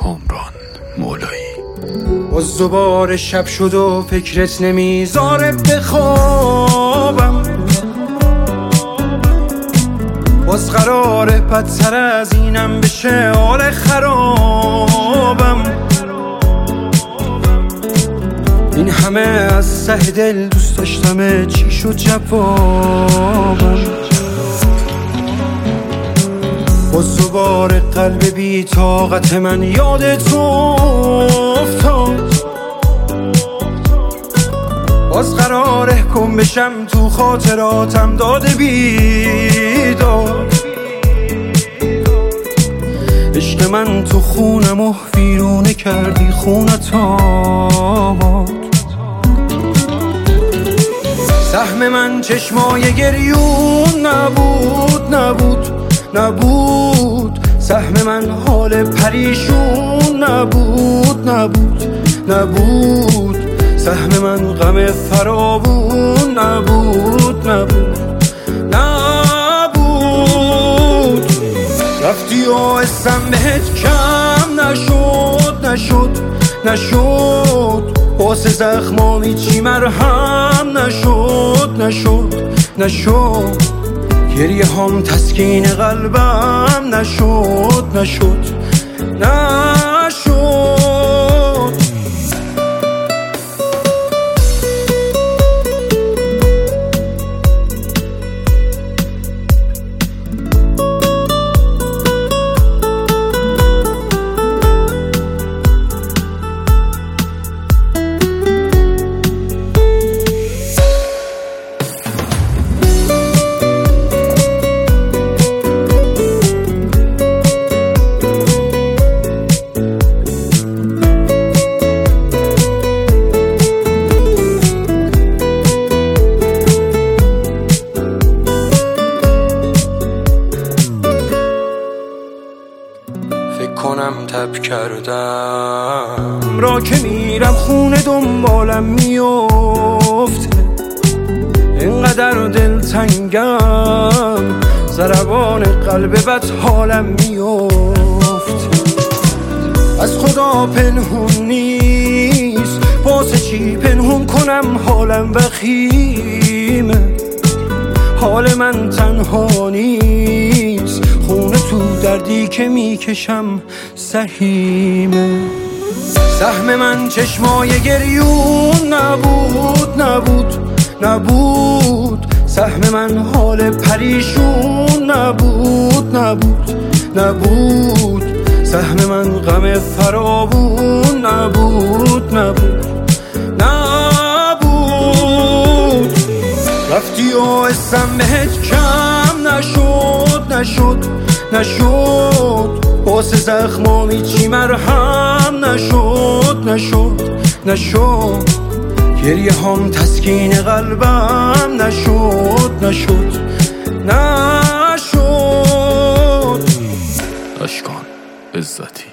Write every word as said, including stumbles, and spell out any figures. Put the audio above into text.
کامران مولایی. باز دوباره شب شد و فکرت نمیذاره بخوابم، باز قراره بدتر از اینم بشه حال خرابم. این همه از ته دل دوست داشتم، چی شد جوابم؟ باز دوباره قلب بی طاقت من یادت افتاد، باز قراره گم بشم تو خاطراتم داده بیداد. عشق من تو خونم و ویرونه کردی خونت آباد. سهم من چشمای گریون نبود نبود نبود، سهم من حال پریشون نبود نبود نبود، سهم من غم فراوون نبود نبود نبود. رفتی و اسم بهت کم نشد نشد نشد، واسه زخمامی چی مرهم نشد نشد نشد، گریه هم تسکین قلبم نشد نشد نشد. کنم تب کردم را که میرم خونه دنبالم میفته، اینقدر دلتنگم ضربان قلب بد حالم میفته. از خدا پنهون نیست، واسه چی پنهون کنم حالم وخیمه، حال من تنها نیست، خونه تو دردی که میکشم سهیمه. سهم من چشمای گریون نبود نبود نبود، سهم من حال پریشون نبود نبود نبود، سهم من غم فراوون نبود نبود نبود. رفتی و اسم بهت کم نشد نشد نشد، واسه زخمامی چی مرهم نشد نشد نشد، گریه هم تسکین قلبم نشد نشد نشد. اشکان عزتی.